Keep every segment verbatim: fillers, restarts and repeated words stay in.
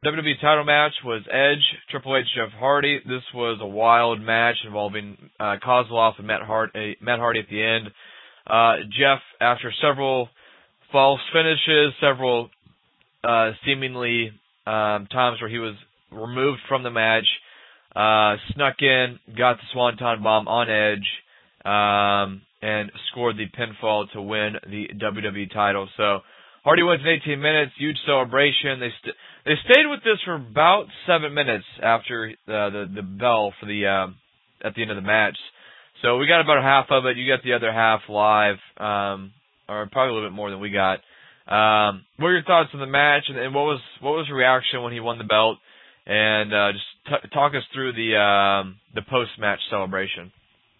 W W E title match was Edge, Triple H, Jeff Hardy. This was a wild match involving uh, Kozlov and Matt, Hart, uh, Matt Hardy at the end. Uh, Jeff, after several false finishes, several uh, seemingly um, times where he was removed from the match, uh, snuck in, got the Swanton Bomb on Edge, um, and scored the pinfall to win the W W E title. So Hardy wins in eighteen minutes, huge celebration. They st- they stayed with this for about seven minutes after uh, the the bell for the uh, at the end of the match. So we got about half of it. You got the other half live, um, or probably a little bit more than we got. Um, what are your thoughts on the match, and, and what was what was your reaction when he won the belt? And uh, just t- talk us through the um, the post match celebration.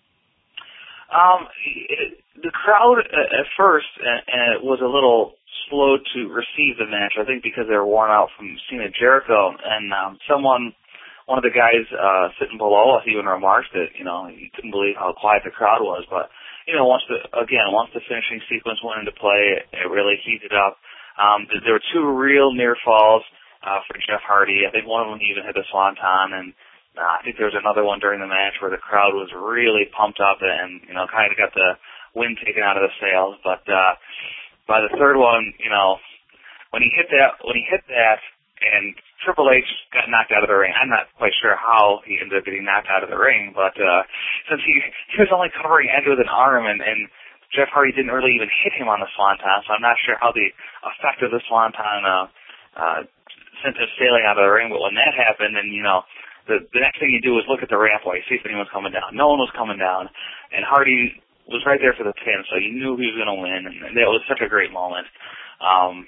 Um, it, the crowd at first uh, was a little slow to receive the match, I think because they were worn out from seeing Jericho, and um, someone, one of the guys uh, sitting below us even remarked that, you know, he couldn't believe how quiet the crowd was, but, you know, once the, again, once the finishing sequence went into play, it, it really heated up. Um, there were two real near falls uh, for Jeff Hardy. I think one of them even hit the Swanton, and uh, I think there was another one during the match where the crowd was really pumped up and, you know, kind of got the wind taken out of the sails, but, uh, by the third one, you know, when he hit that, when he hit that, and Triple H got knocked out of the ring. I'm not quite sure how he ended up getting knocked out of the ring, but uh, since he he was only covering Edge with an arm, and, and Jeff Hardy didn't really even hit him on the Swanton, so I'm not sure how the effect of the Swanton uh, uh, sent him sailing out of the ring. But when that happened, and you know, the the next thing you do is look at the rampway, see if anyone's coming down. No one was coming down, and Hardy was right there for the pin, so you knew he was going to win, and that was such a great moment. Um,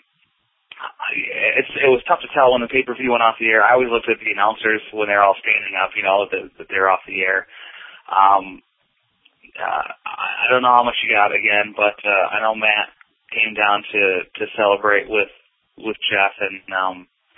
it's, it was tough to tell when the pay-per-view went off the air. I always looked at the announcers when they're all standing up, you know, that, that they're off the air. Um, uh, I don't know how much you got again, but uh, I know Matt came down to, to celebrate with with Jeff, and um,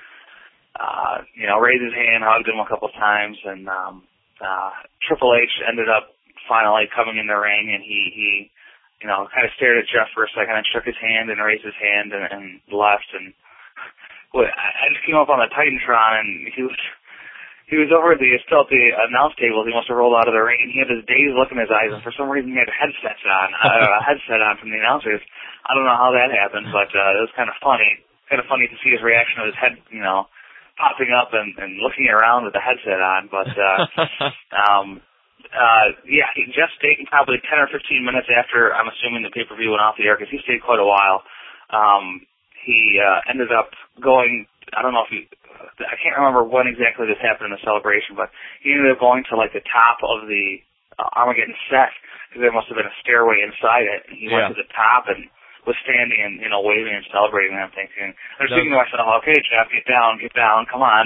uh, you know, raised his hand, hugged him a couple of times, and um, uh, Triple H ended up finally coming in the ring, and he, he, you know, kind of stared at Jeff for a second and shook his hand and raised his hand and, and left. And well, I just came up on the Titantron, and he was he was over at the still at the announce table. He must have rolled out of the ring, and he had his dazed look in his eyes, and for some reason he had headsets on, uh, a headset on from the announcers. I don't know how that happened, but uh, it was kind of funny. Kind of funny to see his reaction of his head, you know, popping up and, and looking around with the headset on. But uh, um. Uh, yeah, he just stayed probably ten or fifteen minutes after, I'm assuming, the pay-per-view went off the air, because he stayed quite a while. Um, he uh, ended up going, I don't know if he, I can't remember when exactly this happened in the celebration, but he ended up going to, like, the top of the uh, Armageddon set, because there must have been a stairway inside it. And he Yeah. went to the top and was standing and, you know, waving and celebrating, and I'm thinking, I was No. thinking to myself, okay, Jeff, get down, get down, come on.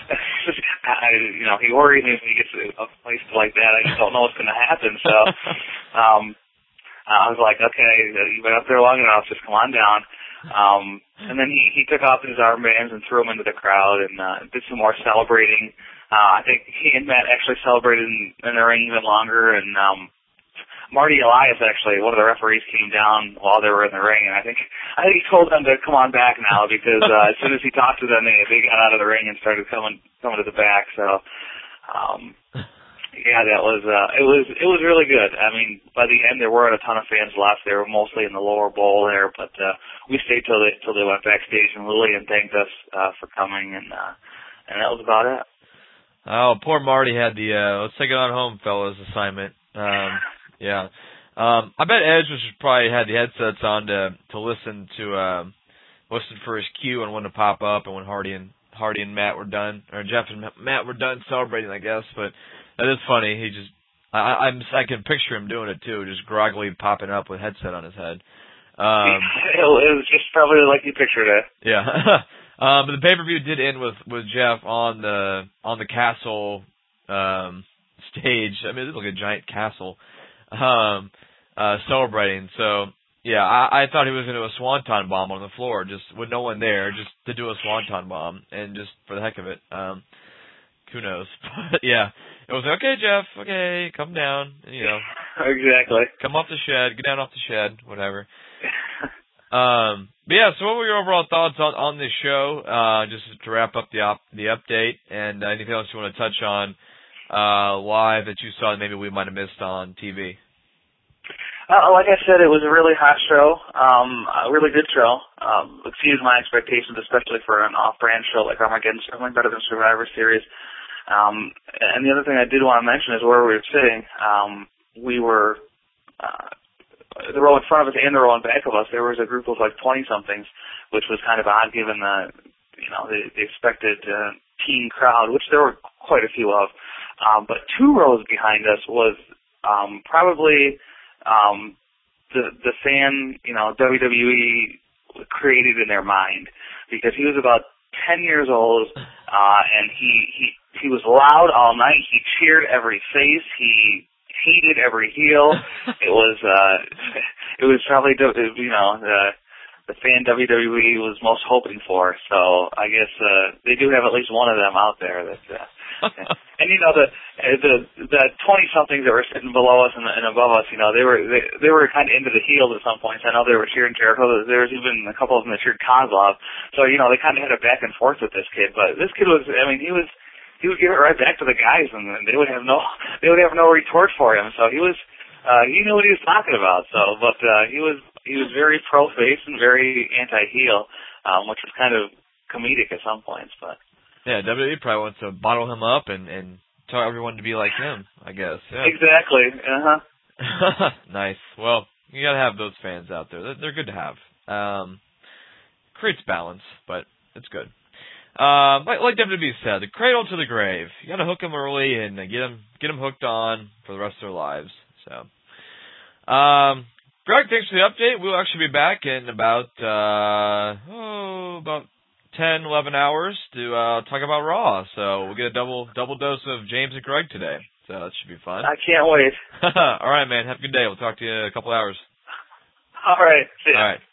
I, you know, he worries me when he gets to a place like that. I just don't know what's going to happen. So um, I was like, okay, you've been up there long enough, just come on down. Um, and then he, he took off his armbands and threw them into the crowd and uh, did some more celebrating. Uh, I think he and Matt actually celebrated in, in the ring even longer, and um, Marty Elias, actually, one of the referees, came down while they were in the ring, and I think I think he told them to come on back now, because uh, as soon as he talked to them, they, they got out of the ring and started coming coming to the back. So, um, yeah, that was uh, it was it was really good. I mean, by the end, there weren't a ton of fans left. They were mostly in the lower bowl there, but uh, we stayed till they till they went backstage, and Lillian thanked us uh, for coming, and uh, and that was about it. Oh, poor Marty had the uh, let's take it on home, fellas assignment. Um, Yeah, um, I bet Edge was probably had the headsets on to to listen to uh, listen for his cue and when to pop up, and when Hardy and Hardy and Matt were done, or Jeff and Matt were done celebrating, I guess. But that is funny. He just I I'm I can picture him doing it too, just groggily popping up with headset on his head. Um, it was just probably like you pictured it. Yeah, um, but the pay per view did end with with Jeff on the on the castle um, stage. I mean, it looked like a giant castle. Um, uh, celebrating. So, yeah, I, I thought he was going to do a swanton bomb on the floor, just with no one there, just to do a swanton bomb, and just for the heck of it. Um, who knows? But, yeah, it was, okay, Jeff, okay, come down, you know. Exactly. Come off the shed, get down off the shed, whatever. Um, but yeah, so what were your overall thoughts on, on this show? Uh, just to wrap up the op- the update, and uh, anything else you want to touch on uh, live that you saw that maybe we might have missed on T V? Uh, like I said, it was a really hot show, um, a really good show. Um, exceeded my expectations, especially for an off-brand show like Armageddon, certainly better than Survivor Series. Um, and the other thing I did want to mention is where we were sitting. Um, we were... Uh, the row in front of us and the row in back of us, there was a group of like twenty-somethings, which was kind of odd given the, you know, the, the expected uh, teen crowd, which there were quite a few of. Um, but two rows behind us was um, probably um, the the fan, you know, W W E created in their mind, because he was about ten years old, uh, and he, he he was loud all night. He cheered every face. He hated every heel. It was uh it was probably, you know, the the fan W W E was most hoping for. So I guess uh they do have at least one of them out there that uh, and you know the the the twenty somethings that were sitting below us and, and above us, you know, they were they, they were kind of into the heels at some points. I know they were cheering Jericho. There was even a couple of them that cheered Kozlov. So, you know, they kind of had a back and forth with this kid, but this kid was, I mean, he was he would give it right back to the guys, and they would have no, they would have no retort for him. So he was, uh, he knew what he was talking about. So, but uh, he was, he was very pro-face and very anti-heel, um, which was kind of comedic at some points. But yeah, W W E probably wants to bottle him up and and tell everyone to be like him, I guess. Yeah. Exactly. Uh huh. Nice. Well, you gotta have those fans out there. They're, they're good to have. Um, creates balance, but it's good. Uh, like, like W W E said, the cradle to the grave. You got to hook them early and get them get them hooked on for the rest of their lives. So, um, Greg, thanks for the update. We'll actually be back in about uh, oh about ten, eleven hours to uh, talk about Raw. So we'll get a double double dose of James and Greg today. So that should be fun. I can't wait. All right, man. Have a good day. We'll talk to you in a couple hours. All right. See ya. All right.